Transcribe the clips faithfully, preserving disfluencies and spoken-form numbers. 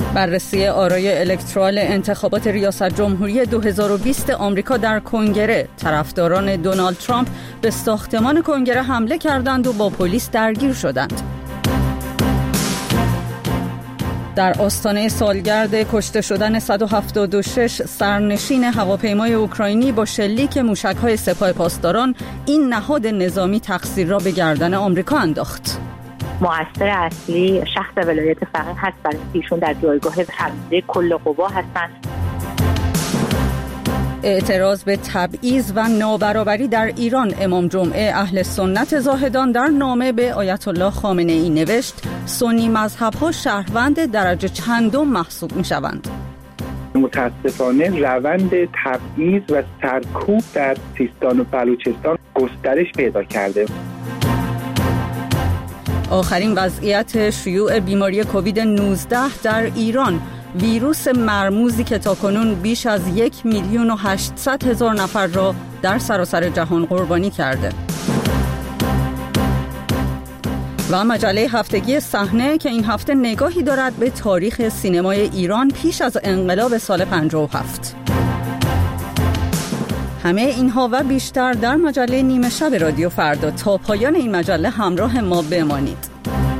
بررسی آرای الکترال انتخابات ریاست جمهوری دو هزار و بیست آمریکا در کنگره. طرفداران دونالد ترامپ به ساختمان کنگره حمله کردند و با پلیس درگیر شدند. در آستانه سالگرد کشته شدن صد و هفتاد و شش سرنشین هواپیمای اوکراینی با شلیک موشک‌های سپاه پاسداران، این نهاد نظامی تقصیر را به گردن آمریکا انداخت. مؤثر اصلی شخص ولایت فقیه هست، برای ایشون در جایگاه فرمانده کل قوا هستند. اعتراض به تبعیض و نابرابری در ایران. امام جمعه اهل سنت زاهدان در نامه به آیت الله خامنه ای نوشت سنی مذهب‌ها شهروند درجه چندم محسوب می‌شوند. متاسفانه روند تبعیض و سرکوب در سیستان و بلوچستان گسترش پیدا کرده. آخرین وضعیت شیوع بیماری کووید نوزده در ایران. ویروس مرموزی که تاکنون بیش از یک میلیون و هشتصد هزار نفر را در سراسر جهان قربانی کرده. و مجله هفتگی صحنه که این هفته نگاهی دارد به تاریخ سینمای ایران پیش از انقلاب سال پنجاه و هفت. همه اینها و بیشتر در مجله نیمه شب رادیو فردا. تا پایان این مجله همراه ما بمانید.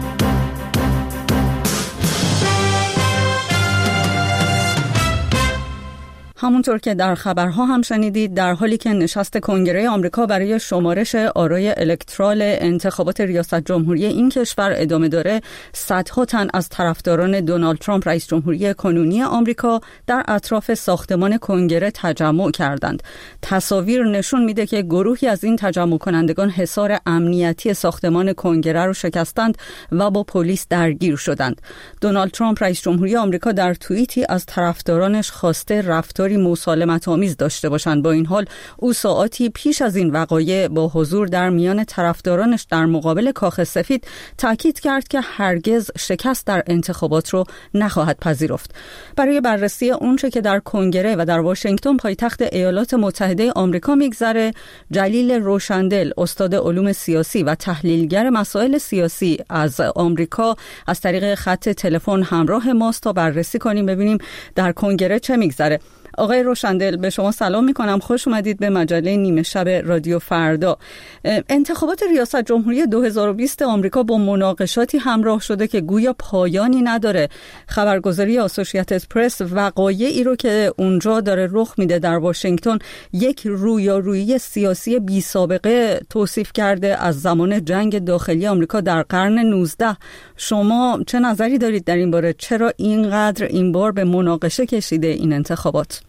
همونطور که در خبرها هم شنیدید، در حالی که نشست کنگره آمریکا برای شمارش آرای الکترال انتخابات ریاست جمهوری این کشور ادامه داره، صدها تن از طرفداران دونالد ترامپ رئیس جمهوری کنونی آمریکا در اطراف ساختمان کنگره تجمع کردند. تصاویر نشون میده که گروهی از این تجمع کنندگان حصار امنیتی ساختمان کنگره رو شکستند و با پلیس درگیر شدند. دونالد ترامپ رئیس جمهوری آمریکا در توییتی از طرفدارانش خواسته رفتار مسالمت آمیز داشته باشند. با این حال او ساعاتی پیش از این وقایع با حضور در میان طرفدارانش در مقابل کاخ سفید تاکید کرد که هرگز شکست در انتخابات رو نخواهد پذیرفت. برای بررسی اونچه که در کنگره و در واشنگتن پایتخت ایالات متحده آمریکا میگذره، جلیل روشندل، استاد علوم سیاسی و تحلیلگر مسائل سیاسی از آمریکا، از طریق خط تلفن همراه ماست تا بررسی کنیم ببینیم در کنگره چه میگذره. آقای روشندل، به شما سلام میکنم. خوش اومدید به مجله نیمه شب رادیو فردا. انتخابات ریاست جمهوری دو هزار و بیست آمریکا با مناقشاتی همراه شده که گویا پایانی نداره. خبرگزاری آسوشییتد پرس وقایعی رو که اونجا داره رخ میده در واشنگتن یک رویارویی سیاسی بی سابقه توصیف کرده از زمان جنگ داخلی آمریکا در قرن نوزده. شما چه نظری دارید در این باره؟ چرا اینقدر این بار به مناقشه کشیده این انتخابات؟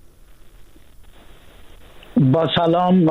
با سلام.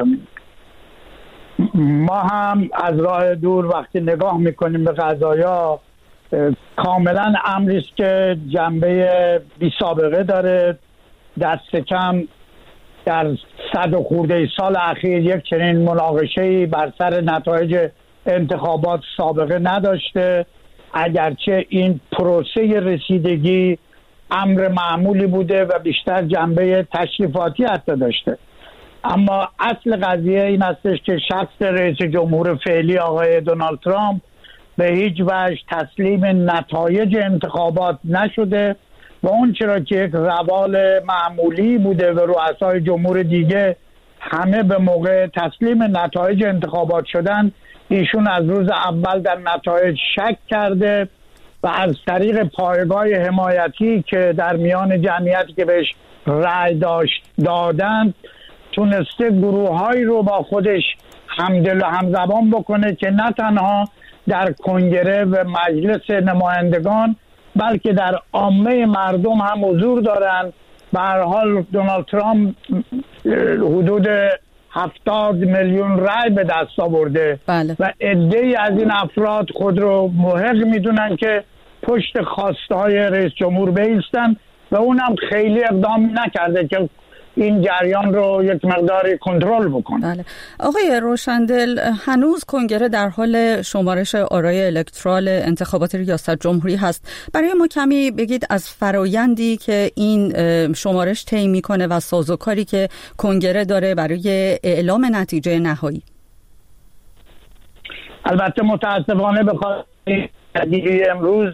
ما هم از راه دور وقتی نگاه میکنیم به قضایا، کاملا امری است که جنبه بی سابقه داره. دست کم در صد و خورده سال اخیر یک چنین مناقشه‌ای بر سر نتایج انتخابات سابقه نداشته، اگرچه این پروسه رسیدگی امر معمولی بوده و بیشتر جنبه تشریفاتی حتی داشته. اما اصل قضیه این هستش که شخص رئیس جمهور فعلی آقای دونالد ترامپ به هیچ وجه تسلیم نتایج انتخابات نشده و اون چرا که یک روال معمولی بوده و رؤسای جمهور دیگه همه به موقع تسلیم نتایج انتخابات شدن، ایشون از روز اول در نتایج شک کرده و از طریق پایگاه حمایتی که در میان جمعیتی که بهش رأی داشت دادند تونسته گروه‌هایی رو با خودش همدل و همزبان بکنه که نه تنها در کنگره و مجلس نمایندگان بلکه در عامه مردم هم حضور دارن. به هر حال دونالد ترامپ حدود هفتاد میلیون رای به دست آورده. بله. و عده‌ای از این افراد خود رو محق میدونن که پشت خواسته های رئیس جمهور بایستن و اونم خیلی اقدام نکرده که این جریان رو یک مقداری کنترل بکنه. بله. آقای روشندل، هنوز کنگره در حال شمارش آرای الکترال انتخابات ریاست جمهوری هست. برای ما کمی بگید از فرایندی که این شمارش طی میکنه و سازوکاری که کنگره داره برای اعلام نتیجه نهایی. البته متاسفانه به خاطر امروز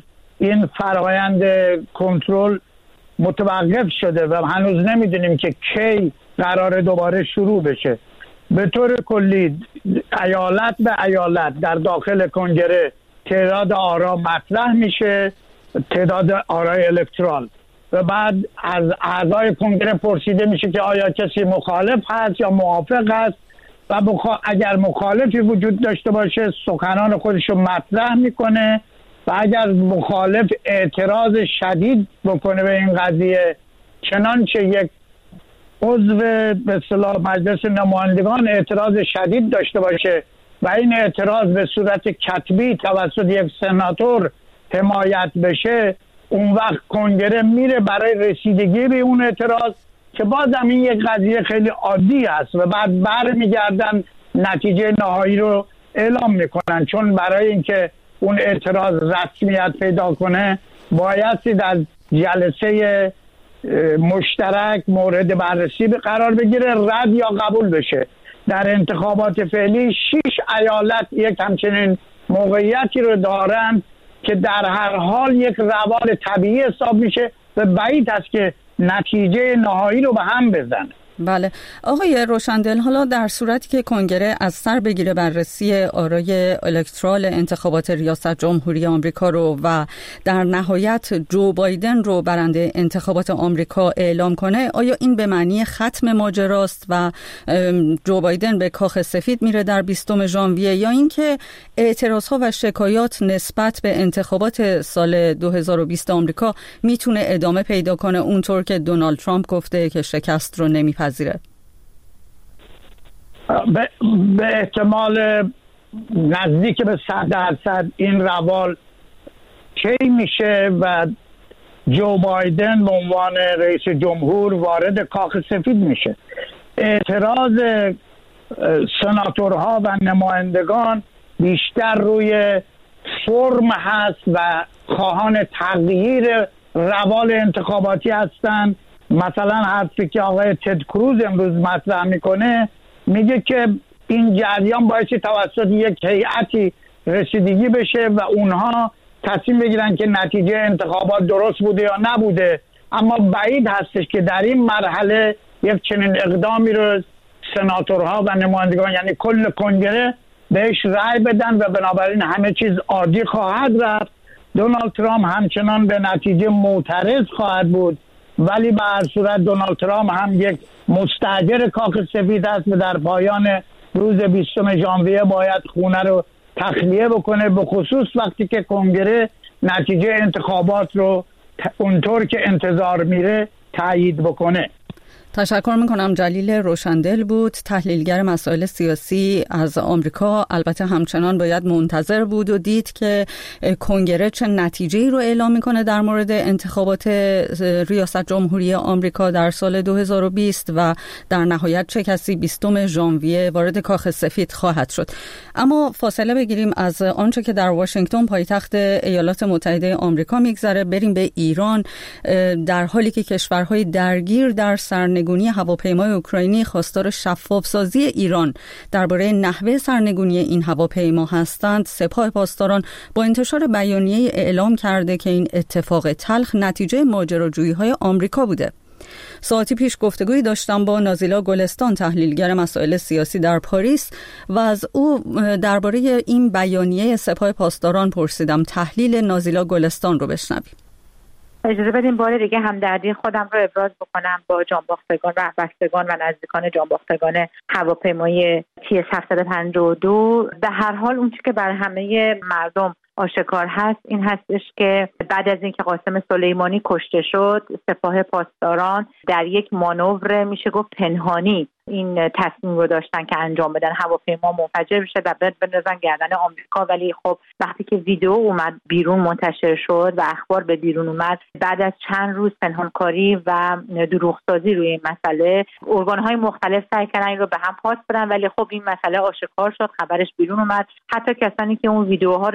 این فرآیند کنترل متوقف شده و هنوز نمیدونیم که کی قرار دوباره شروع بشه. به طور کلی ایالت به ایالت در داخل کنگره تعداد آرا مطرح میشه، تعداد آرای الکترال، و بعد از اعضای کنگره پرسیده میشه که آیا کسی مخالف هست یا موافق است و بخوا... اگر مخالفی وجود داشته باشه سخنان خودش رو مطرح میکنه و اگر مخالف اعتراض شدید بکنه به این قضیه، چنانچه یک عضو به اصطلاح مجلس نمایندگان اعتراض شدید داشته باشه و این اعتراض به صورت کتبی توسط یک سناتور حمایت بشه، اون وقت کنگره میره برای رسیدگی به اون اعتراض که بازم این یک قضیه خیلی عادی است و بعد برمیگردن نتیجه نهایی رو اعلام میکنن، چون برای اینکه اون اعتراض رسمیت پیدا کنه بایستی در جلسه مشترک مورد بررسی به قرار بگیره، رد یا قبول بشه. در انتخابات فعلی شش ایالت یک همچنین موقعیتی رو دارند که در هر حال یک روال طبیعی حساب میشه و بعید است که نتیجه نهایی رو به هم بزنه. بله آقای روشندل، حالا در صورتی که کنگره از سر بگیره بررسی آرای الکترال انتخابات ریاست جمهوری آمریکا رو و در نهایت جو بایدن رو برنده انتخابات آمریکا اعلام کنه، آیا این به معنی ختم ماجراست و جو بایدن به کاخ سفید میره در بیستم ژانویه، یا اینکه اعتراضها و شکایات نسبت به انتخابات سال دو هزار و بیست آمریکا میتونه ادامه پیدا کنه اونطور که دونالد ترامپ گفته که شکست رو نمیپذیره؟ به, به احتمال نزدیک به صد درصد این روال کی میشه و جو بایدن به عنوان رئیس جمهور وارد کاخ سفید میشه. اعتراض سناتورها و نمایندگان بیشتر روی فرم هست و خواهان تغییر روال انتخاباتی هستند. مثلا حرفی که آقای تد کروز امروز مطرح میکنه میگه که این جریان باعث توسط یک هیئتی رسیدگی بشه و اونها تصمیم بگیرن که نتیجه انتخابات درست بوده یا نبوده، اما بعید هستش که در این مرحله یک چنین اقدامی رو سناتورها و نمایندگان یعنی کل کنگره بهش رأی بدن و بنابراین همه چیز عادی خواهد رفت. دونالد ترامپ همچنان به نتیجه معترض خواهد بود، ولی به هر صورت دونالد ترامپ هم یک مستاجر کاخ سفید است و در پایان روز بیستم ژانویه باید خونه رو تخلیه بکنه، به خصوص وقتی که کنگره نتیجه انتخابات رو اونطور که انتظار میره تایید بکنه. تشکر میکنم. جلیل روشندل بود، تحلیلگر مسائل سیاسی از آمریکا. البته همچنان باید منتظر بود و دید که کنگره چه نتیجه‌ای رو اعلام میکنه در مورد انتخابات ریاست جمهوری آمریکا در سال دو هزار و بیست و در نهایت چه کسی بیستم ژانویه وارد کاخ سفید خواهد شد. اما فاصله بگیریم از آنچه که در واشنگتن پایتخت ایالات متحده آمریکا میگذره، بریم به ایران. در حالی که کشورهای درگیر در سرنگونی هواپیمای اوکراینی خواستار شفاف‌سازی ایران درباره نحوه سرنگونی این هواپیما هستند، سپاه پاسداران با انتشار بیانیه اعلام کرده که این اتفاق تلخ نتیجه ماجراجویی‌های آمریکا بوده. ساعتی پیش گفتگویی داشتم با نازیلا گلستان، تحلیلگر مسائل سیاسی در پاریس، و از او درباره این بیانیه سپاه پاسداران پرسیدم. تحلیل نازیلا گلستان رو بشنویم. اجازه بدیم بار دیگه همدردی خودم رو ابراز بکنم با جانباختگان و بستگان و نزدیکان جانباختگان هواپیمای تی اس هفتصد و پنجاه و دو. به هر حال اون چیزی که بر همه مردم آشکار هست این هستش که بعد از اینکه قاسم سلیمانی کشته شد، سپاه پاسداران در یک مانور میشه گفت پنهانی این تصمیم رو داشتن که انجام بدن هواپیما منفجر بشه و بعد بندازن گردن آمریکا. ولی خب وقتی که ویدیو اومد بیرون منتشر شد و اخبار به بیرون اومد، بعد از چند روز پنهانکاری و دروغسازی روی این مسئله، ارگان‌های مختلف سعی کردن این رو به هم پاس بدن، ولی خب این مسئله آشکار شد، خبرش بیرون اومد. حتی کسانی که اون ویدیوها رو بیرون دادن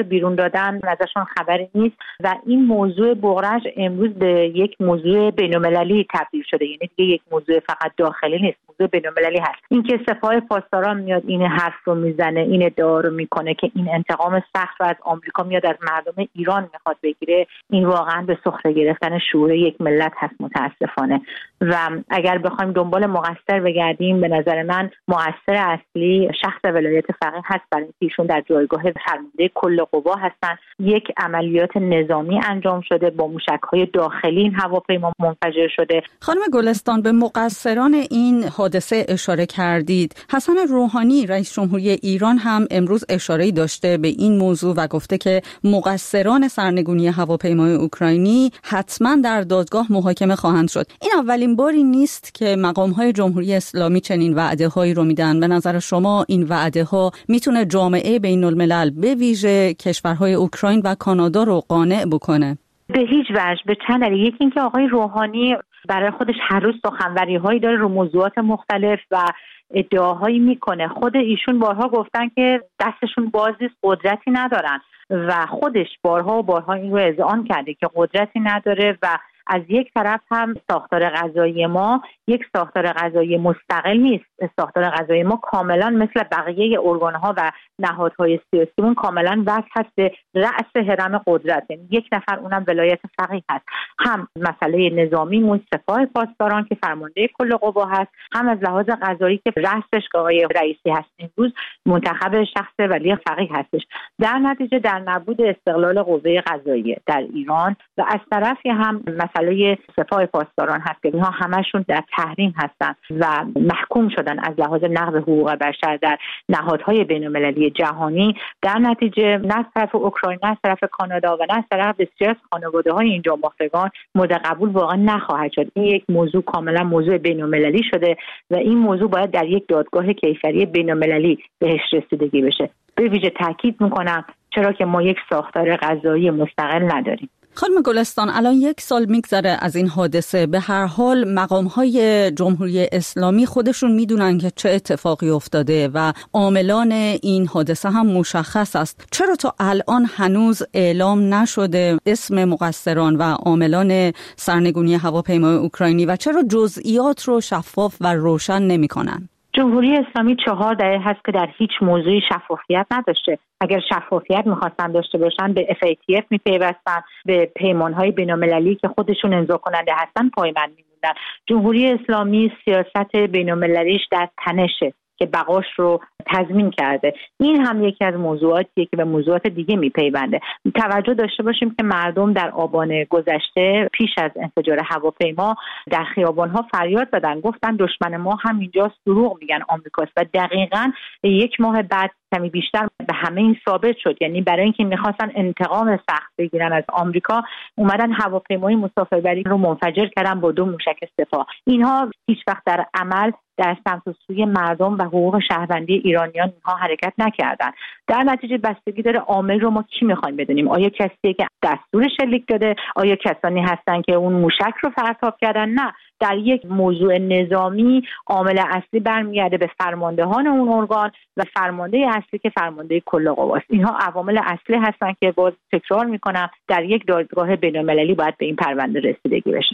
دادن ازشون خبری نیست و این موضوع بغرش امروز به یک موضوع بین‌المللی تبدیل شده. یعنی دیگه یک موضوع فقط داخلی نیست، موضوع بین‌المللی هست. اینکه سپاه پاسداران میاد این حرف رو میزنه، این ادعا رو میکنه که این انتقام سخت رو از آمریکا میاد از مردم ایران میخواد بگیره، این واقعا به سخره گرفتن شعور یک ملت هست متاسفانه. و اگر بخوایم دنبال مقصر بگردیم، به نظر من مقصر اصلی شخص ولایت فقیه هست، برای اینکه ایشون در جایگاه فرمانده کل قوا هستن. یک عملیات نظامی انجام شده، با موشک‌های داخلی این هواپیما منفجر شده. خانم گلستان، به مقصران این حادثه اشاره کردید. حسن روحانی رئیس جمهوری ایران هم امروز اشاره‌ای داشته به این موضوع و گفته که مقصران سرنگونی هواپیمای اوکراینی حتما در دادگاه محاکمه خواهند شد. این اولین باری نیست که مقام‌های جمهوری اسلامی چنین وعده‌هایی رو میدن. به نظر شما این وعده‌ها میتونه جامعه بین‌الملل به ویژه کشورهای اوکراین و کانادا رو قانع بکنه؟ به هیچ وجه. به چند دلیل. یکی اینکه آقای روحانی برای خودش هر روز سخنوری‌هایی داره رو موضوعات مختلف و ادعاهایی میکنه. خود ایشون بارها گفتن که دستشون باز نیست، قدرتی ندارن و خودش بارها و بارها این رو اذعان کرده که قدرتی نداره. و از یک طرف هم ساختار قضایی ما یک ساختار قضایی مستقل نیست. ساختار قضایی ما کاملا مثل بقیه ارگان‌ها و نهادهای سیاسیمون کاملا وصل هست به رأس هرم قدرت. یعنی یک نفر، اونم ولایت فقیه هست. هم مسئله نظامی مون سپاه پاسداران که فرمانده کل قوا هست، هم از لحاظ قضایی که رأسش آقای رئیسی هست، امروز منتخب شخص ولی فقیه هستش. در نتیجه در نبود استقلال قوه قضاییه در ایران و از طرفی هم مسئله سپاه پاسداران هست که اینها همشون در تحریم هستن و محکوم شدن از لحاظ نقض حقوق بشر در نهادهای بین‌المللی جهانی. در نتیجه نه از طرف اوکراین، نه از طرف کانادا و نه از طرف بسیار از خانواده‌های این جانباختگان مورد قبول واقعا نخواهد شد. این یک موضوع کاملا موضوع بین‌المللی شده و این موضوع باید در یک دادگاه کیفری بین‌المللی بهش رسیدگی بشه. به ویژه تاکید می‌کنم چرا که ما یک ساختار قضایی مستقل نداریم. خانم گلستان، الان یک سال میگذره از این حادثه. به هر حال مقام‌های جمهوری اسلامی خودشون میدونن که چه اتفاقی افتاده و عاملان این حادثه هم مشخص است. چرا تا الان هنوز اعلام نشده اسم مقصران و عاملان سرنگونی هواپیمای اوکراینی و چرا جزئیات رو شفاف و روشن نمی‌کنن؟ جمهوری اسلامی چهار دهه هست که در هیچ موضوعی شفافیت نداشته. اگر شفافیت می‌خواستن داشته باشن به اف ای تی اف می‌پیوستن، به پیمان‌های بین‌المللی که خودشون امضا کننده هستن پایبند می‌موندن. جمهوری اسلامی سیاست بین‌المللیش در تنشه که بقاش رو تضمین کرده. این هم یکی از موضوعاتیه که به موضوعات دیگه میپیونده. توجه داشته باشیم که مردم در آبان گذشته پیش از انفجار هواپیما در خیابان‌ها فریاد زدن، گفتن دشمن ما هم اینجاست، دروغ میگن آمریکاست و دقیقاً یک ماه بعد کمی بیشتر به همه این ثابت شد. یعنی برای اینکه میخواستن انتقام سخت بگیرن از آمریکا، اومدن هواپیمای مسافربری رو منفجر کردن با دو موشک سپاه. اینها هیچ وقت در عمل در سمت و سوی مردم و حقوق شهروندی ایرانیان اینها حرکت نکردن. در نتیجه بستگی داره عامل رو ما کی میخوایم بدونیم. آیا کسیه که دستور شلیک داده؟ آیا کسانی هستن که اون موشک رو پرتاب کردن؟ نه. در یک موضوع نظامی عامل اصلی برمیگرده به فرماندهان اون ارگان و فرمانده اصلی که فرمانده کل قواست. اینها عوامل اصلی هستن که باز تکرار میکنم در یک دادگاه بین‌المللی باید به این پرونده رسیدگی بشه.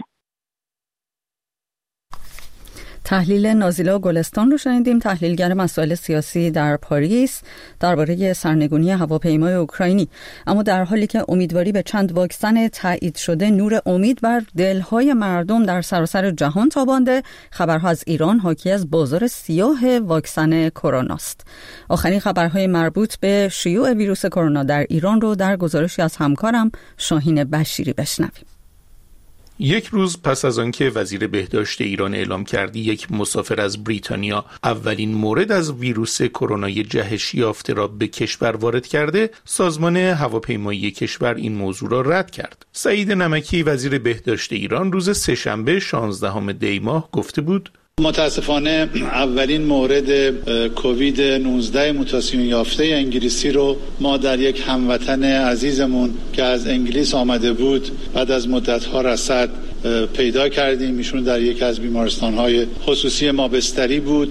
تحلیل نازیلا گلستان رو شنیدیم، تحلیلگر مسائل سیاسی در پاریس درباره سرنگونی هواپیمای اوکراینی. اما در حالی که امیدواری به چند واکسن تایید شده نور امید بر دلهای مردم در سراسر جهان تابانده، خبرها از ایران حاکی از بازار سیاه واکسن کرونا است. آخرین خبرهای مربوط به شیوع ویروس کرونا در ایران رو در گزارشی از همکارم شاهین بشیری بشنویم. یک روز پس از آنکه وزیر بهداشت ایران اعلام کردی یک مسافر از بریتانیا اولین مورد از ویروس کرونای جهش یافته را به کشور وارد کرده، سازمان هواپیمایی کشور این موضوع را رد کرد. سعید نمکی وزیر بهداشت ایران روز سه‌شنبه شانزدهم دی ماه گفته بود: متاسفانه اولین مورد کووید نوزده موتاسیون یافته انگلیسی رو ما در یک هموطن عزیزمون که از انگلیس آمده بود بعد از مدت‌ها رصد پیدا کردیم. ایشون در یک از بیمارستان‌های خصوصی ما بستری بود.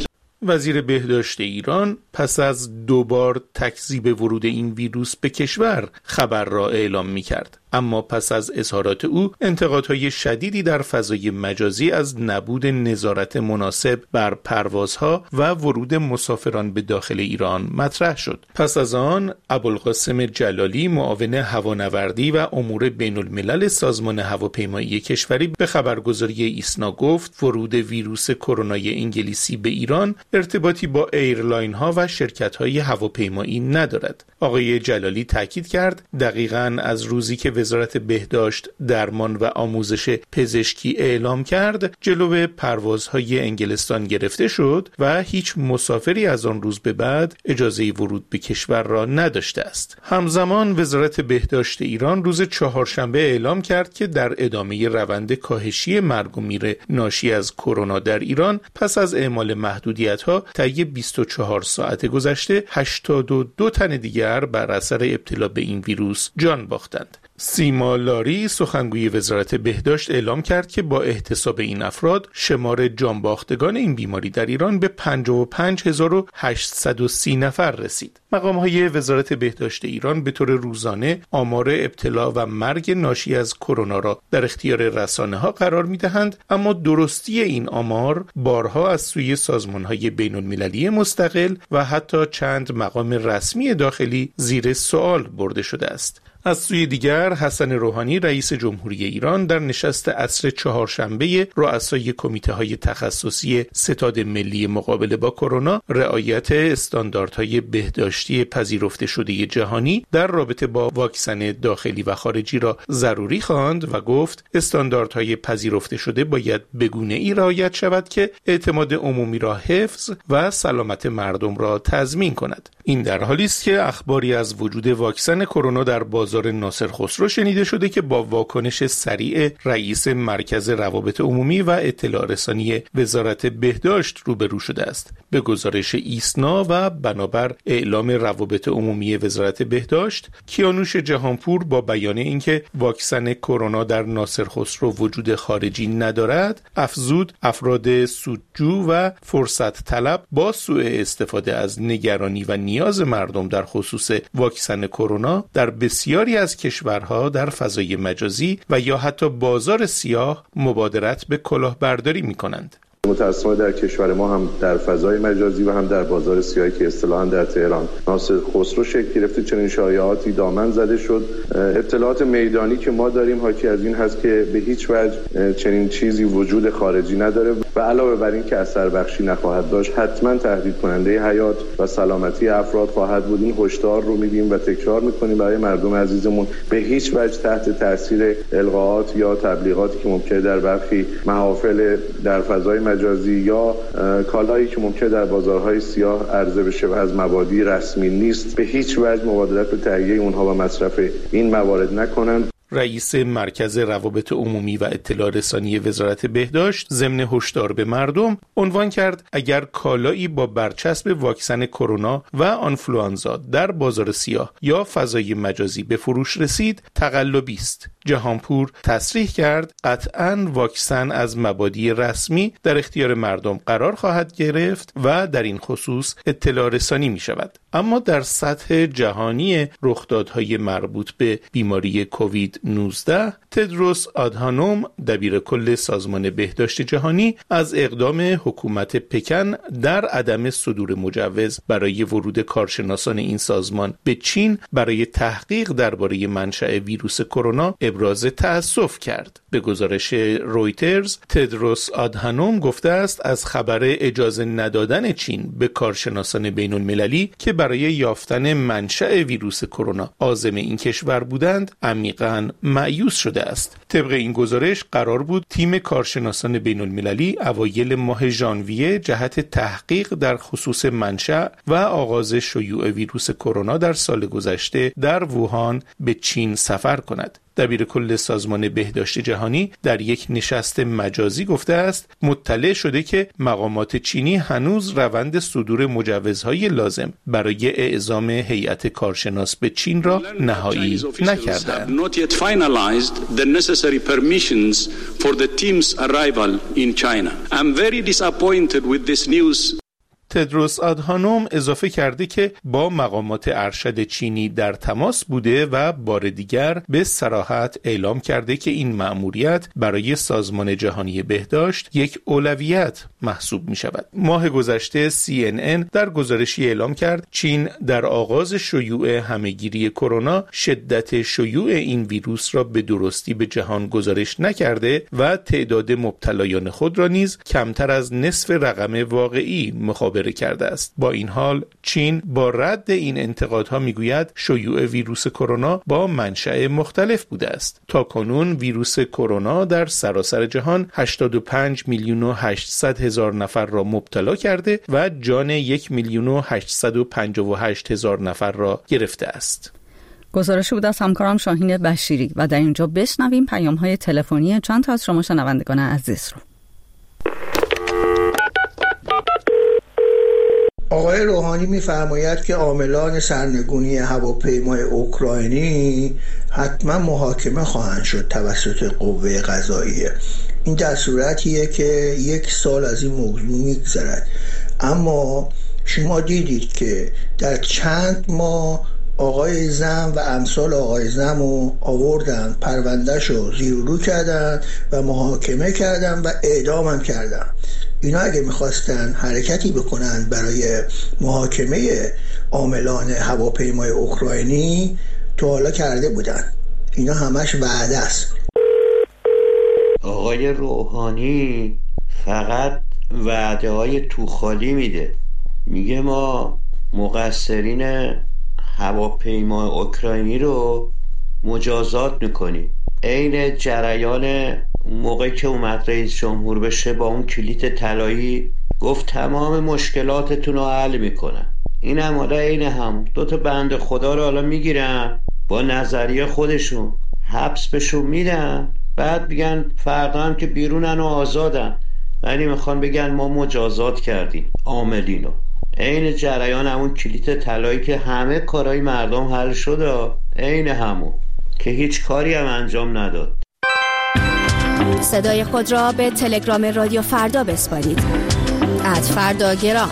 وزیر بهداشت ایران پس از دوبار تکذیب ورود این ویروس به کشور خبر را اعلام می‌کرد. اما پس از اظهارات او انتقادهای شدیدی در فضای مجازی از نبود نظارت مناسب بر پروازها و ورود مسافران به داخل ایران مطرح شد. پس از آن ابوالقاسم جلالی معاون هوانوردی و امور بین الملل سازمان هواپیمایی کشوری به خبرگزاری ایسنا گفت ورود ویروس کرونای انگلیسی به ایران ارتباطی با ایرلاین ها و شرکت های هواپیمایی ندارد. آقای جلالی تاکید کرد دقیقاً از روزی که وزارت بهداشت، درمان و آموزش پزشکی اعلام کرد جلو پروازهای انگلستان گرفته شد و هیچ مسافری از آن روز به بعد اجازه ورود به کشور را نداشته است. همزمان وزارت بهداشت ایران روز چهارشنبه اعلام کرد که در ادامه روند کاهشی مرگ و میر ناشی از کرونا در ایران پس از اعمال محدودیت‌ها طی بیست و چهار ساعت گذشته هشتاد و دو تن دیگر بر اثر ابتلا به این ویروس جان باختند. سیما لاری سخنگوی وزارت بهداشت اعلام کرد که با احتساب این افراد شمار جانباختگان این بیماری در ایران به پنجاه و پنج هزار و هشتصد و سی نفر رسید. مقام‌های وزارت بهداشت ایران به طور روزانه آمار ابتلا و مرگ ناشی از کرونا را در اختیار رسانه‌ها قرار می‌دهند، اما درستی این آمار بارها از سوی سازمان‌های بین‌المللی مستقل و حتی چند مقام رسمی داخلی زیر سوال برده شده است. از سوی دیگر حسن روحانی رئیس جمهوری ایران در نشست عصر چهارشنبه رؤسای کمیته‌های تخصصی ستاد ملی مقابله با کرونا رعایت استانداردهای بهداشتی پذیرفته شده جهانی در رابطه با واکسن داخلی و خارجی را ضروری خواند و گفت استانداردهای پذیرفته شده باید به گونه‌ای رعایت شود که اعتماد عمومی را حفظ و سلامت مردم را تضمین کند. این در حالی است که اخباری از وجود واکسن کرونا در بازار ناصر خسرو شنیده شده که با واکنش سریع رئیس مرکز روابط عمومی و اطلاع رسانی وزارت بهداشت روبرو شده است. به گزارش ایسنا و بنابر اعلام روابط عمومی وزارت بهداشت، کیانوش جهانپور با بیان اینکه واکسن کرونا در ناصر خسرو وجود خارجی ندارد، افزود افراد سودجو و فرصت طلب با سوء استفاده از نگرانی و نیاز مردم در خصوص واکسن کرونا در بسیاری از کشورها در فضای مجازی و یا حتی بازار سیاه مبادرت به کلاهبرداری می‌کنند. متأسفانه در کشور ما هم در فضای مجازی و هم در بازار سیاهی که اصطلاحاً در تهران ناصر خسرو شکل گرفته چنین شایعاتی دامن زده شد. اطلاعات میدانی که ما داریم حاکی از این هست که به هیچ وجه چنین چیزی وجود خارجی نداره و علاوه بر این که اثر بخشی نخواهد داشت، حتما تهدید کننده حیات و سلامتی افراد خواهد بود. این هشدار رو میدیم و تکرار میکنیم برای مردم عزیزمون به هیچ وجه تحت تاثیر القاءات یا تبلیغاتی که ممکنه در برخی محافل در فضای مجازی یا کالایی که ممکنه در بازارهای سیاه عرضه بشه و از مبادی رسمی نیست، به هیچ وجه مبادرت به تهیه اونها و مصرف این موارد نکنند. رئیس مرکز روابط عمومی و اطلاع رسانی وزارت بهداشت ضمن هشدار به مردم عنوان کرد اگر کالایی با برچسب واکسن کرونا و آنفلوانزا در بازار سیاه یا فضای مجازی به فروش رسید تقلبی است. جهانپور تصریح کرد قطعاً واکسن از مبادی رسمی در اختیار مردم قرار خواهد گرفت و در این خصوص اطلاع رسانی می شود. اما در سطح جهانی رخدادهای مربوط به بیماری کووید نوزده، تدروس آدهانوم دبیر کل سازمان بهداشت جهانی از اقدام حکومت پکن در عدم صدور مجوز برای ورود کارشناسان این سازمان به چین برای تحقیق درباره منشأ ویروس کرونا ابراز تأسف کرد. به گزارش رویترز، تدروس آدهانوم گفته است از خبر اجازه ندادن چین به کارشناسان بین المللی که برای یافتن منشأ ویروس کرونا عازم این کشور بودند عمیقاً مایوس شده است. طبق این گزارش قرار بود تیم کارشناسان بین المللی اوایل ماه ژانویه جهت تحقیق در خصوص منشأ و آغاز شیوع ویروس کرونا در سال گذشته در ووهان به چین سفر کند. دبیر کل سازمان بهداشت جهانی در یک نشست مجازی گفته است مطلع شده که مقامات چینی هنوز روند صدور مجوزهای لازم برای اعزام هیئت کارشناس به چین را نهایی نکردند. تدروس آدهانوم اضافه کرده که با مقامات ارشد چینی در تماس بوده و بار دیگر به صراحت اعلام کرده که این مأموریت برای سازمان جهانی بهداشت یک اولویت محسوب می شود. ماه گذشته سی ان ان در گزارشی اعلام کرد چین در آغاز شیوع همهگیری کرونا شدت شیوع این ویروس را به درستی به جهان گزارش نکرده و تعداد مبتلایان خود را نیز کمتر از نصف رقم واقعی مخابره کرده است. با این حال چین با رد این انتقادها میگوید شیوع ویروس کرونا با منشأ مختلف بوده است. تا کنون ویروس کرونا در سراسر جهان هشتاد و پنج میلیون و هشتصد هزار نفر را مبتلا کرده و جان یک میلیون و هشتصد و پنجاه و هشت هزار نفر را گرفته است. گزارش بود از همکارم شاهین بشیری و در اینجا بشنویم پیام‌های تلفنی چند تا از شما شنوندگان عزیز رو. آقای روحانی می‌فرماید که عاملان سرنگونی هواپیمای اوکراینی حتما محاکمه خواهند شد توسط قوه قضاییه. این در صورتیه که یک سال از این موضوع می‌گذرد، اما شما دیدید که در چند ماه آقای زم و امثال آقای زم رو آوردن، پروندهش رو زیر و رو کردن و محاکمه کردن و اعدامم کردن. اینا اگه میخواستن حرکتی بکنن برای محاکمه عاملان هواپیمای اوکراینی تو حالا کرده بودن. اینا همش وعده است. آقای روحانی فقط وعده های توخالی میده. میگه ما مقصرین هواپیمای اوکراینی رو مجازات میکنیم. عین جریان موقعی که اومد رئیس جمهور بشه با اون کلیت طلایی گفت تمام مشکلاتتون رو حل میکنن. این هم حالا عین هم دو تا بنده خدا رو حالا میگیرن با نظریه خودشون حبس بهشون میدن، بعد میگن فردا هم که بیرونن و آزادن، ولی میخوان بگن ما مجازات کردیم عاملینو. عین جریان همون کلیت طلایی که همه کارهای مردم حل شده، عین همون که هیچ کاری هم انجام نداد. صدای خود را به تلگرام رادیو فردا بسپارید. ات فردا گرام.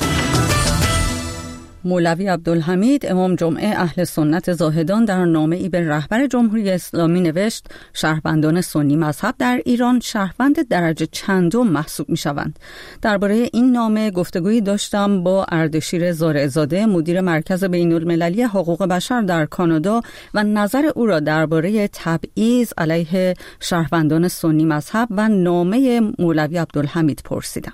مولوی عبدالحمید امام جمعه اهل سنت زاهدان در نامه‌ای به رهبر جمهوری اسلامی نوشت شهروندان سنی مذهب در ایران شهروند درجه چندم محسوب می‌شوند. درباره این نامه گفتگویی داشتم با اردشیر زارعزاده مدیر مرکز بین‌المللی حقوق بشر در کانادا و نظر او را درباره تبعیض علیه شهروندان سنی مذهب و نامه مولوی عبدالحمید پرسیدم.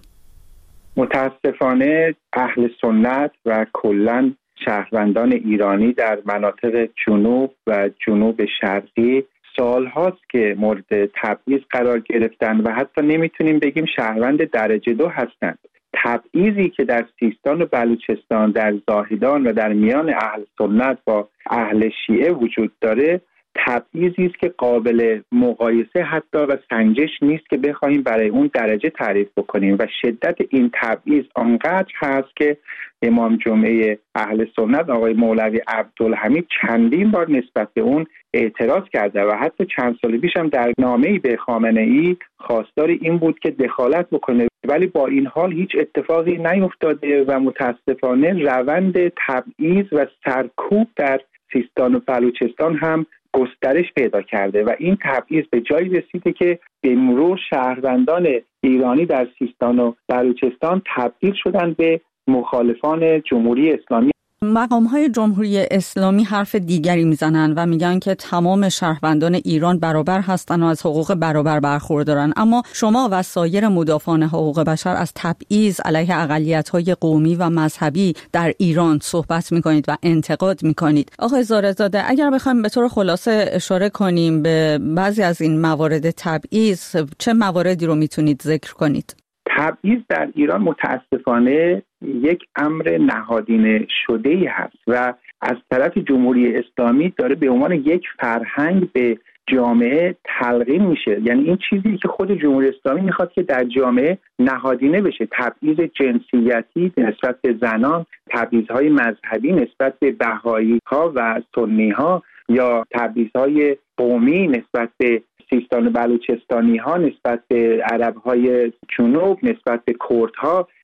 متاسفانه اهل سنت و کلاً شهروندان ایرانی در مناطق جنوب و جنوب شرقی سالهاست که مورد تبعیض قرار گرفتن و حتی نمیتونیم بگیم شهروند درجه دو هستند. تبعیضی که در سیستان و بلوچستان، در زاهدان و در میان اهل سنت با اهل شیعه وجود داره تبعیضی است که قابل مقایسه حتی و سنجش نیست که بخوایم برای اون درجه تعریف بکنیم و شدت این تبعیض آنقدر هست که امام جمعه اهل سنت آقای مولوی عبدالحمید چندین بار نسبت به اون اعتراض کرده و حتی چند سال پیش هم در نامه‌ای به خامنه‌ای خواستار این بود که دخالت بکنه، ولی با این حال هیچ اتفاقی نیفتاده و متاسفانه روند تبعیض و سرکوب در سیستان و بلوچستان هم گسترش پیدا کرده و این تبعیض به جایی رسیده که به مرور شهروندان ایرانی در سیستان و بلوچستان تبدیل شدن به مخالفان جمهوری اسلامی. مقام‌های جمهوری اسلامی حرف دیگری میزنن و میگن که تمام شهروندان ایران برابر هستن و از حقوق برابر برخوردارن، اما شما و سایر مدافعان حقوق بشر از تبعیض علیه اقلیت‌های قومی و مذهبی در ایران صحبت میکنید و انتقاد میکنید. آقای زارعزاده، اگر بخوایم به طور خلاصه اشاره کنیم به بعضی از این موارد تبعیض، چه مواردی رو میتونید ذکر کنید؟ تبعیض در ایران متاسفانه یک امر نهادینه شده‌ای هست و از طرف جمهوری اسلامی داره به عنوان یک فرهنگ به جامعه تلقین میشه. یعنی این چیزی که خود جمهوری اسلامی میخواد که در جامعه نهادینه بشه، تبعیض جنسیتی نسبت به زنان، تبعیض‌های مذهبی نسبت به بهائی‌ها و سنی‌ها، یا تبعیض‌های قومی نسبت به سیستان و بلوچستانی ها، نسبت به عرب های جنوب، نسبت به کرد ها.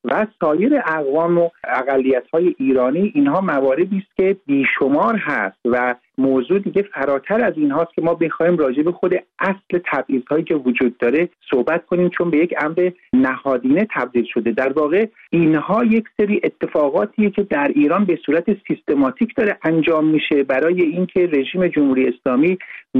و سایر اقوام و اقلیت‌های ایرانی، اینها مواردی است که بیشمار هست و موضوع دیگه فراتر از این هاست که ما بخوایم راجع به خود اصل تبعیض‌هایی که وجود داره صحبت کنیم، چون به یک امر نهادینه تبدیل شده. در واقع اینها یک سری اتفاقاتیه که در ایران به صورت سیستماتیک داره انجام میشه برای اینکه رژیم جمهوری اسلامی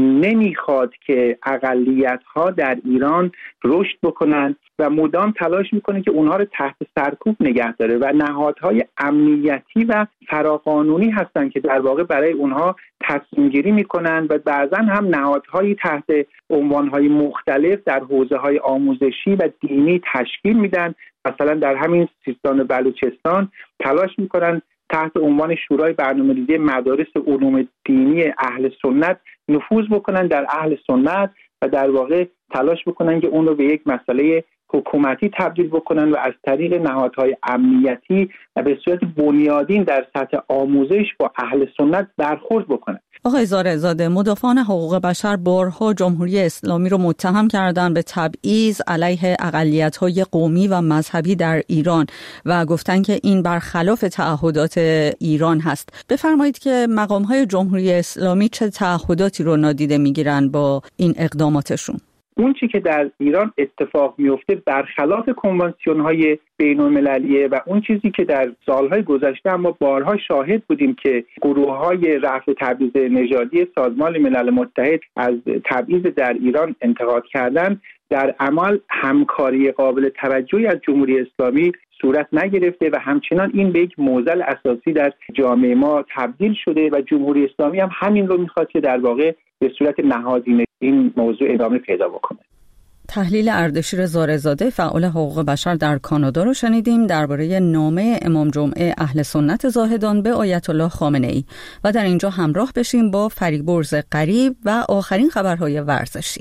نمیخواد که اقلیت‌ها در ایران رشد بکنن و مدام تلاش میکنه که اونها رو تحت سرکوب نگه داره و نهادهای امنیتی و فراقانونی هستن که در واقع برای اونها تصمیم گیری میکنن و بعضا هم نهادهایی تحت عنوانهای مختلف در حوزه‌های آموزشی و دینی تشکیل میدن. مثلا در همین سیستان و بلوچستان تلاش میکنن تحت عنوان شورای برنامه‌ریزی مدارس علوم دینی اهل سنت نفوذ بکنن در اهل سنت و در واقع تلاش بکنن که اون رو به یک مسئله حکومتی تبدیل بکنن و از طریق نهادهای امنیتی و به صورت بنیادین در سطح آموزش با اهل سنت برخورد بکنن. آقای زارع‌زاده، مدافعان حقوق بشر بارها جمهوری اسلامی رو متهم کردن به تبعیض علیه اقلیت‌های قومی و مذهبی در ایران و گفتن که این برخلاف تعهدات ایران هست. بفرمایید که مقام‌های جمهوری اسلامی چه تعهداتی رو نادیده می‌گیرن با این اقداماتشون؟ اون چی که در ایران اتفاق میفته برخلاف کنوانسیون‌های بین‌المللیه و اون چیزی که در سالهای گذشته اما بارها شاهد بودیم که گروه‌های رفع تبعیض نژادی سازمان ملل متحد از تبعیض در ایران انتقاد کردن، در عمل همکاری قابل توجهی از جمهوری اسلامی صورت نگرفته و همچنان این به یک معضل اساسی در جامعه ما تبدیل شده و جمهوری اسلامی هم همین رو میخواد که در واقع به صورت نهادینه این موضوع ادامه پیدا بکنه. تحلیل اردشیر زارع‌زاده، فعال حقوق بشر در کانادا رو شنیدیم درباره نامه امام جمعه اهل سنت زاهدان به آیت الله خامنه‌ای و در اینجا همراه بشیم با فریبرز غریب و آخرین خبرهای ورزشی.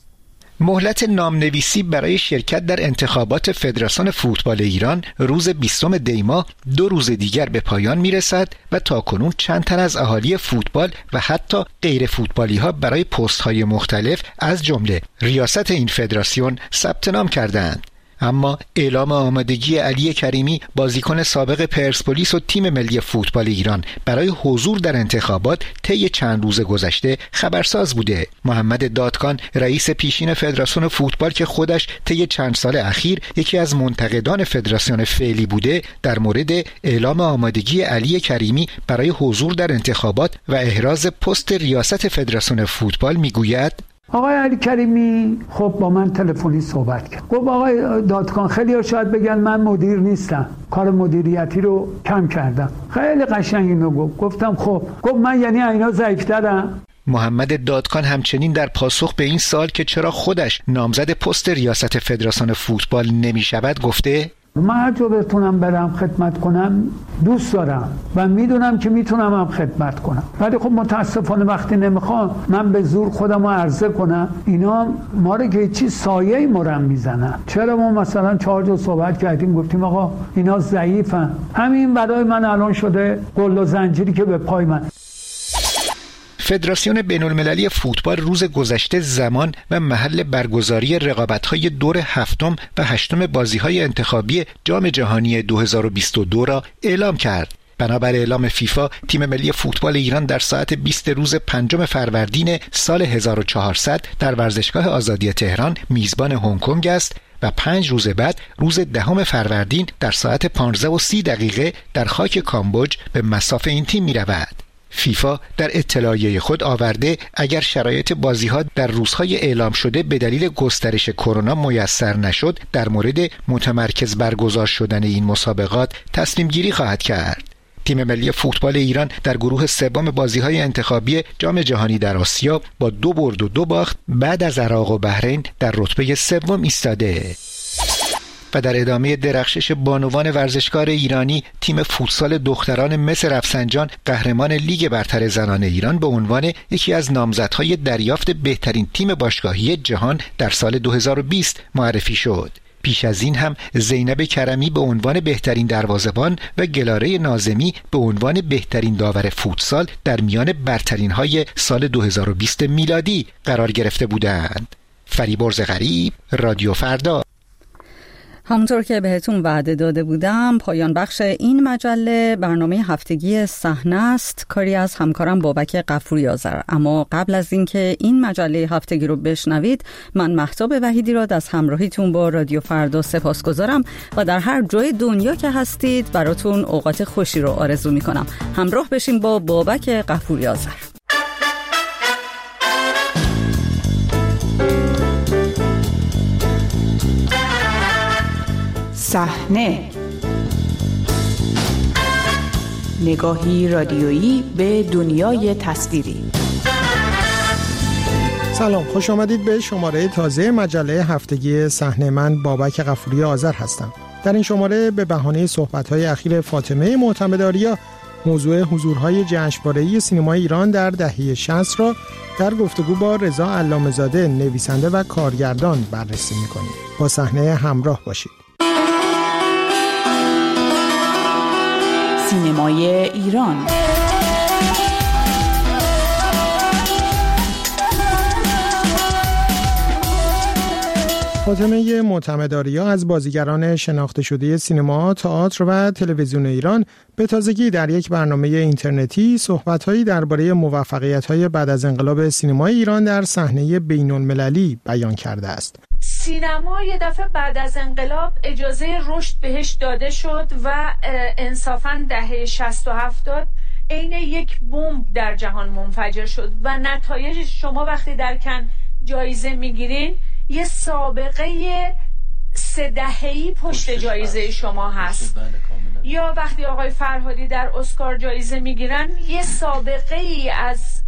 مهلت نامنویسی برای شرکت در انتخابات فدراسیون فوتبال ایران روز بیستم دی ماه دو روز دیگر به پایان میرسد و تاکنون چند تن از اهالی فوتبال و حتی غیر فوتبالی ها برای پست های مختلف از جمله ریاست این فدراسیون ثبت نام کردند. اما اعلام آمادگی علی کریمی، بازیکن سابق پرسپولیس و تیم ملی فوتبال ایران برای حضور در انتخابات طی چند روز گذشته خبرساز بوده. محمد دادکان، رئیس پیشین فدراسیون فوتبال که خودش طی چند سال اخیر یکی از منتقدان فدراسیون فعلی بوده، در مورد اعلام آمادگی علی کریمی برای حضور در انتخابات و احراز پست ریاست فدراسیون فوتبال میگوید: آقای علی کریمی خب با من تلفنی صحبت کرد. گفت آقای دادکان، خیلی ها شاید بگن من مدیر نیستم، کار مدیریتی رو کم کردم. خیلی قشنگ اینو گفت. گفتم خب. گفت من یعنی اینا ضعیف‌ترم؟ محمد دادکان همچنین در پاسخ به این سوال که چرا خودش نامزد پست ریاست فدراسیون فوتبال نمی شود گفته: من هر جا بتونم برم خدمت کنم دوست دارم و میدونم که میتونم هم خدمت کنم، ولی خب متاسفانه وقتی نمیخوام من به زور خودم رو عرضه کنم، اینا ما رو که چی سایه ما رو میزنن. چرا ما مثلا چهار جا صحبت کردیم گفتیم آقا اینا ضعیفن، همین برای من الان شده قل و زنجیری که به پای من. فدراسیون بین‌المللی فوتبال روز گذشته زمان و محل برگزاری رقابت‌های دور هفتم و هشتم بازی‌های انتخابی جام جهانی دو هزار و بیست و دو را اعلام کرد. بنابر اعلام فیفا، تیم ملی فوتبال ایران در ساعت بیست روز پنجم فروردین سال هزار و چهارصد در ورزشگاه آزادی تهران میزبان هنگ کنگ است و پنج روز بعد روز دهم فروردین در ساعت پانزده و سی دقیقه در خاک کامبوج به مصاف این تیم می‌رود. فیفا در اطلاعیه خود آورده اگر شرایط بازی‌ها در روزهای اعلام شده به دلیل گسترش کرونا میسر نشد، در مورد متمرکز برگزار شدن این مسابقات تصمیم گیری خواهد کرد. تیم ملی فوتبال ایران در گروه سوم بازی‌های انتخابی جام جهانی در آسیا با دو برد و دو باخت بعد از عراق و بحرین در رتبه سوم ایستاده. و در ادامه درخشش بانوان ورزشکار ایرانی، تیم فوتسال دختران مس رفسنجان قهرمان لیگ برتر زنان ایران به عنوان یکی از نامزدهای دریافت بهترین تیم باشگاهی جهان در سال دو هزار و بیست معرفی شد. پیش از این هم زینب کرمی به عنوان بهترین دروازه‌بان و گلاره ناظمی به عنوان بهترین داور فوتسال در میان برترین‌های سال دو هزار و بیست میلادی قرار گرفته بودند. فریبرز غریب، رادیو فردا. همونطور که بهتون وعده داده بودم، پایان بخش این مجله برنامه هفتگی صحنه است، کاری از همکارم بابک غفوری آذر. اما قبل از اینکه این مجله هفتگی رو بشنوید، من مهتاب وحیدی را از همراهیتون با رادیو فردا سپاسگزارم و در هر جای دنیا که هستید براتون اوقات خوشی رو آرزو میکنم. همراه بشیم با بابک غفوری آذر. صحنه، نگاهی رادیویی به دنیای تصویری. سلام، خوش آمدید به شماره تازه مجله هفتگی صحنه. من بابک غفوری آذر هستم. در این شماره به بهانه صحبت‌های اخیر فاطمه معتمدآریا موضوع حضورهای جشنواره‌ای سینمای ایران در دهه شصت را در گفتگو با رضا علامه‌زاده نویسنده و کارگردان بررسی می‌کنیم. با صحنه همراه باشید. سینمای ایران. فاطمه معتمدآریا از بازیگران شناخته شده سینما، تئاتر و تلویزیون ایران به تازگی در یک برنامه اینترنتی صحبت‌هایی درباره موفقیت‌های بعد از انقلاب سینمای ایران در صحنه بین‌المللی بیان کرده است. سینما یه دفعه بعد از انقلاب اجازه رشد بهش داده شد و انصافاً دهه شصت و هفتاد عین یک بمب در جهان منفجر شد و نتایج شما وقتی در کن جایزه میگیرین یه سابقه سه دهه‌ای پشت جایزه شما هست، یا وقتی آقای فرهادی در اسکار جایزه میگیرن یه سابقه ای از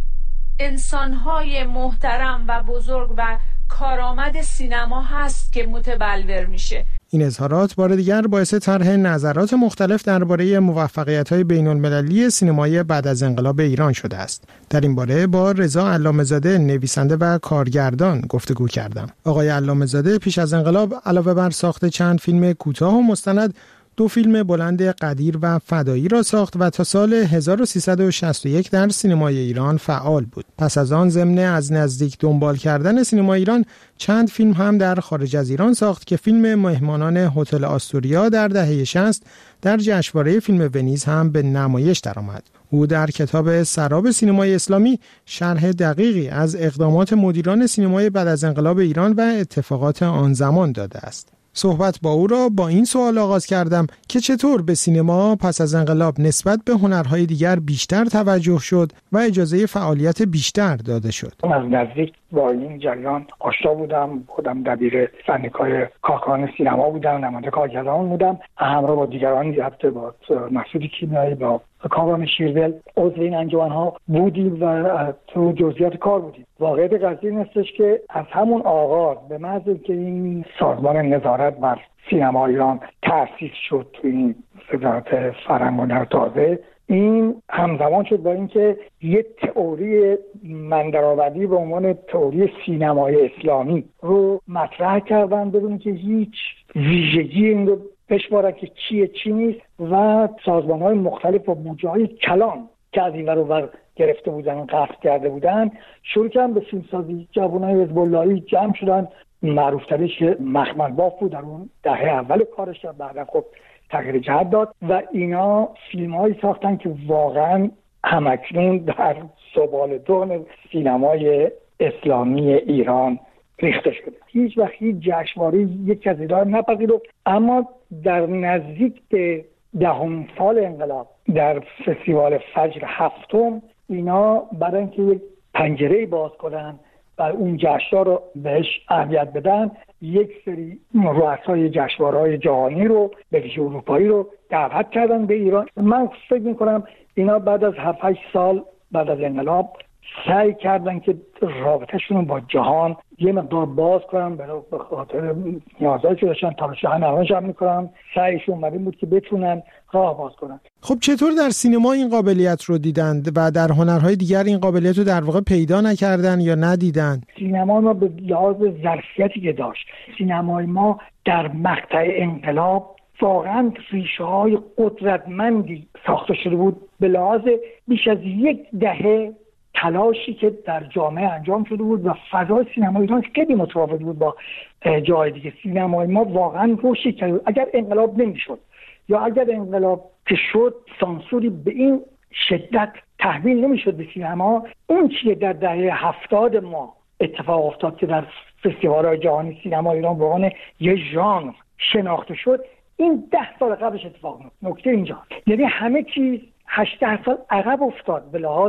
انسان‌های محترم و بزرگ و کارآمد سینما هست که متبلور میشه. این اظهارات بار دیگر باعث طرح نظرات مختلف درباره موفقیت‌های بین‌المللی سینمای بعد از انقلاب ایران شده است. در این باره با رضا علامه‌زاده نویسنده و کارگردان گفتگو کردم. آقای علامه‌زاده پیش از انقلاب علاوه بر ساخت چند فیلم کوتاه و مستند، دو فیلم بلند قدیر و فدایی را ساخت و تا سال هزار و سیصد و شصت و یک در سینمای ایران فعال بود. پس از آن ضمن از نزدیک دنبال کردن سینمای ایران چند فیلم هم در خارج از ایران ساخت که فیلم مهمانان هتل آستوریا در دهه شصت در جشنواره فیلم ونیز هم به نمایش درآمد. او در کتاب سراب سینمای اسلامی شرح دقیقی از اقدامات مدیران سینمای بعد از انقلاب ایران و اتفاقات آن زمان داده است. صحبت با او را با این سوال آغاز کردم که چطور به سینما پس از انقلاب نسبت به هنرهای دیگر بیشتر توجه شد و اجازه فعالیت بیشتر داده شد. از نزدیک با این جریان آشنا بودم. خودم دبیر سندیکای کارکنان سینما بودم، نماینده کارگردان بودم، همراه با دیگران البته با مسعود کیمیایی، با کامران شیرول عضو این انجمن‌ها بودیم و تو جزئیات کار بودیم. واقعیت قضیه این هستش که از همون آغاز به محض که این سازمان نظارت بر سینما ایران تأسیس شد تو این وزارت فرهنگ و هنر تازه، این همزمان شد با اینکه یه تئوری مندرآوردی به عنوان تئوری سینمای اسلامی رو مطرح کردن بدون که هیچ ویژگی این رو بشمارن که چیه چی نیست و سازمان‌های مختلف و بودجه‌های کلان که از این ور و ور گرفته بودن، قصد کرده بودن، شروع کردن به فیلمسازی. جوانای حزب اللهی جمع شدن، معروف‌ترش مخمل باف بود در اون دهه اول کارش، بعدا خب تغییر جهت داد و اینا فیلم‌هایی ساختن که واقعا همکنون در سبالدون سینمای اسلامی ایران ریخته شده. هیچ وقت هیچ جشنواره یک از اینا نپذیرفت، اما در نزدیک به دهم سال انقلاب در فستیوال فجر هفتم اینا برای اینکه یک پنجره‌ای باز کنن و اون جشن‌ها رو بهش اهمیت بدن، یک سری رؤسای جشنواره‌های جهانی رو به ویژه اروپایی رو دعوت کردن به ایران. من فکر می‌کنم اینا بعد از هفت هشت سال بعد از انقلاب سعی کردن که رابطه‌شون با جهان یه مقدار باز کنن، به خاطر نیازهایی که داشتن تلاش هنرمندش هم می‌کنن. سعیشون بر این بود که بتونن راه باز کنن. خب چطور در سینما این قابلیت رو دیدند و در هنرهای دیگر این قابلیت رو در واقع پیدا نکردن یا ندیدن؟ سینما ما به لحاظ ظرفیتی که داشت، سینمای ما در مقطع انقلاب واقعا ریشه‌های قدرتمندی ساخته شده بود. به لحاظ بیش از یک دهه تلاشی که در جامعه انجام شده بود و فضای سینما ایران خیلی متفاوت بود با جای دیگه. سینمای ما واقعا روشی کرد. اگر انقلاب نمیشد یا اگر انقلاب که شد سانسوری به این شدت تحمیل نمیشد به سینما، اون چیه در دهه هفتاد ما اتفاق افتاد که در فستیوال‌های جهانی سینما ایران به عنوان یه ژانر شناخته شد، این ده سال قبلش اتفاق افتاد. نکته اینجا یعنی همه چیز هشده سال عقب افتاد به لحاظ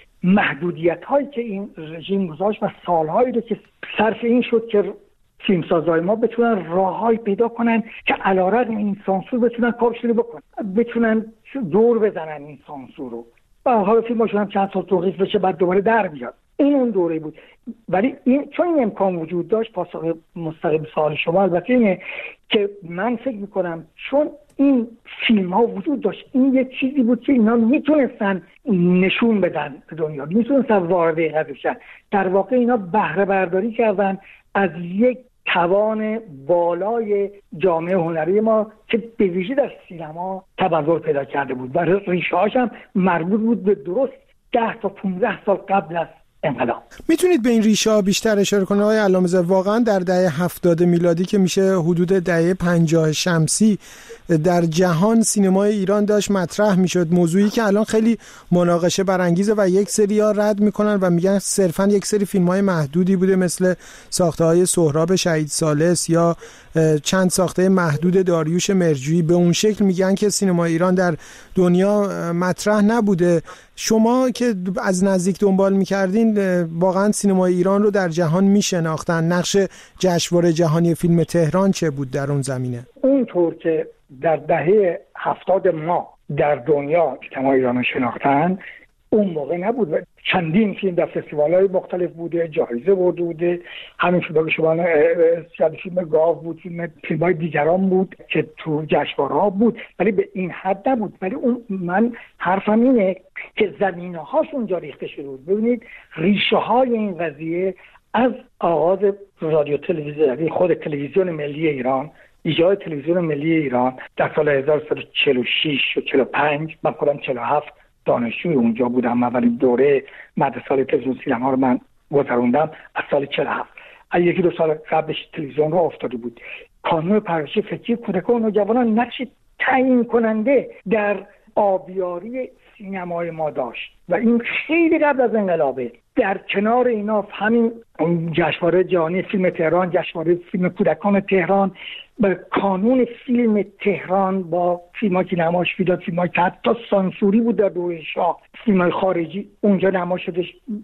محدودیت هایی که این رژیم گذاشت و سالهایی رو که صرف این شد که فیلمسازهای ما بتونن راههایی پیدا کنن که علیرغم این سانسور بتونن کارشون رو بکنن، بتونن دور بزنن این سانسور رو. و حالا فیلماشون هم چند سال توقیف بشه بعد دوباره در بیاد. این اون دوره بود. ولی این چون این امکان وجود داشت، پاسخ مستقیم سوال شما البته اینه که من فکر میکنم چون این فیلم ها وجود داشت، این یه چیزی بود که اینا میتونستن نشون بدن به دنیا، میتونستن وارد این قضیه بشن. در واقع اینا بهره برداری کردن از یک توان بالای جامعه هنری ما که به ویژه در سینما تبلور پیدا کرده بود و ریشه هاش هم مربوط بود به درست ده تا پونزده سال قبل از انقلاب. میتونید به این ریشه ها بیشتر اشاره کنید آقای علامه‌زاده؟ واقعا در دهه هفتاد میلادی که میشه حدود دهه پنجاه شمسی در جهان سینمای ایران داشت مطرح میشد، موضوعی که الان خیلی مناقشه برانگیزه و یک سری‌ها رد میکنن و میگن صرفا یک سری فیلم‌های محدودی بوده مثل ساخته‌های سهراب شهید ثالث یا چند ساخته محدود داریوش مرجویی. به اون شکل میگن که سینمای ایران در دنیا مطرح نبوده. شما که از نزدیک دنبال میکردین واقعا سینمای ایران رو در جهان میشناختن، نقش جشنواره جهانی فیلم تهران چه بود در اون زمینه؟ اونطور که در دهه هفتاد ما در دنیا سینمای ایران رو شناختن اون موقع نبود. چندین فیلم در فستیوال‌های مختلف بوده، جایزه برده بوده، همین فیلم که شما فیلم گاو بود، فیلم فیلم‌های دیگران بود که تو جشنواره‌ها بود، ولی به این حد نبود. ولی اون من حرفم اینه که زمینه‌هاش اونجا ریخته شده بود. ببینید ریشه های این قضیه از آغاز رادیو تلویزیون، خود تلویزیون ملی ایران، ایجاد تلویزیون ملی ایران در سال هزار و سیصد و چهل و شش و چهل و پنج، من خودم چهل و هفت دانشجوی اونجا بودم، اولین دوره مدرسه تلویزیون سینما رو من گذروندم از سال چهل و هفت. از یکی دو سال قبلش تلویزیون رو افتاده بود. کانون پرورش فکری کودکان و نوجوانان نقش تعیین کننده در آبیاری سینمای ما داشت و این خیلی قبل از انقلابه. در کنار اینا همین جشنواره جهانی فیلم تهران، جشنواره فیلم کودکان تهران، به کانون فیلم تهران با فیلم‌های که نمایش می‌داد، فیلم‌های که حتی سانسوری بود در دوره شاه، فیلم‌های خارجی اونجا نمایش شده.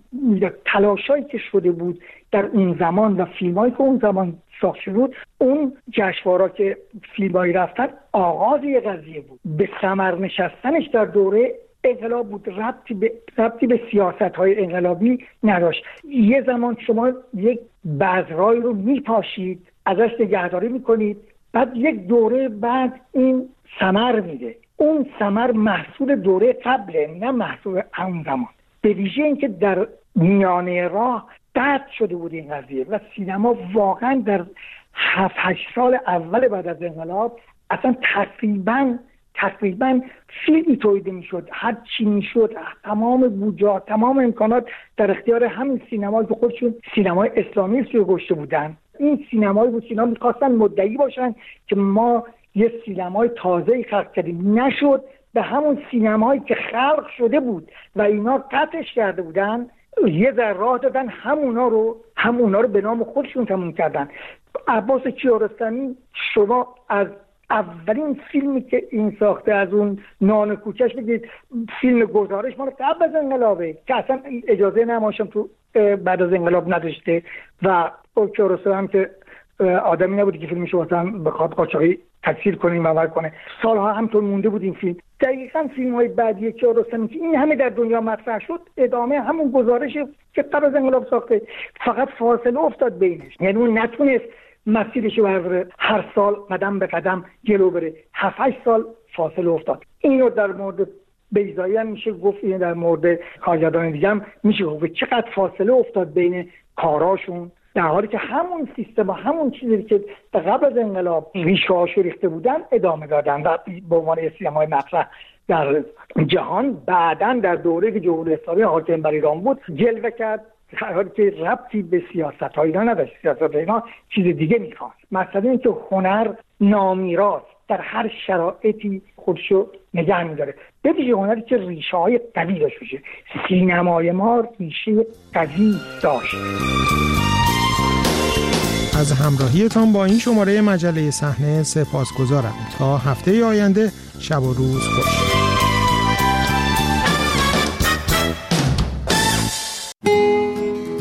تلاشایی که شده بود در اون زمان و فیلم‌هایی که اون زمان ساخته شد، اون جشنواره‌ها که فیلم‌هایی رفتن آغاز یه قضیه بود. به ثمر نشستنش در دوره انقلاب بود، ربطی به ربطی به سیاست‌های انقلابی نداشت. یه زمان شما یک بذرایی رو میپاشید، ازش نگهداری میکنید، بعد یک دوره بعد این ثمر میده. اون ثمر محصول دوره قبله، نه محصول همون زمان. به ویژه اینکه در میانه راه قطع شده بود این قضیه و سینما واقعا در هفت هشت سال اول بعد از انقلاب اصلا تقریباً تقریباً فیلمی تولید میشد، هر چی میشد، تمام بودجه، تمام امکانات در اختیار همین سینمایی که خودشون سینمای اسلامی رو گشته بودن. این سینمایی بود که اینا میخواستن مدعی باشن که ما یه سینمای تازه‌ای خلق کردیم. نشد، به همون سینمایی که خلق شده بود و اینا قطعش کرده بودن یه ذره راه دادن، همونا رو همونا رو به نام خودشون تموم کردن. عباس کیارستمی شما از اولین فیلمی که این ساخته از اون نان کوچش بگید، فیلم گزارش مال قبل از انقلابه که اصلا اجازه نمایشم تو بعد از انقلاب نداشته و کیارستمی هم که آدمی نبودی که فیلمش واسه هم بخواد قاچاقی تکثیر کنه ممر کنه. سالها همطور مونده بود این فیلم. دقیقاً فیلم‌های بعدی کیارستمی که این همه در دنیا مطرح شد ادامه همون گزارش که قبل از انقلاب ساخته، فقط فاصله افتاد بینش. یعنی اون نتونست مسیرش رو هر سال قدم به قدم جلو بره. هفت هشت سال فاصله افتاد. اینو در مورد بیضایی هم میشه گفت، این در مورد کارگردان دیگه هم میشه گفت چقدر فاصله افتاد بین کاراشون، در حالی که همون سیستم و همون چیزی که قبل از انقلاب ریشه هاشو ریخته بودن ادامه دادن و به عنوان سینمای مطرح در جهان بعداً در دوره که جمهوری اسلامی حاکم بر ایران بود جلوه کرد، در حالی که ربطی به سیاست های ایران نداشت. سیاست ایران چیز دیگه میخواست. مثلا این که هنر نامیراست در هر شرایطی خودشو نگه میداره، به ویژه هنری که ریشه های قوی داشت باشه. سینمای ما ریشه قوی داشت. از همراهیتان با این شماره مجله صحنه سپاسگزارم. تا هفته آینده شب و روز خوش.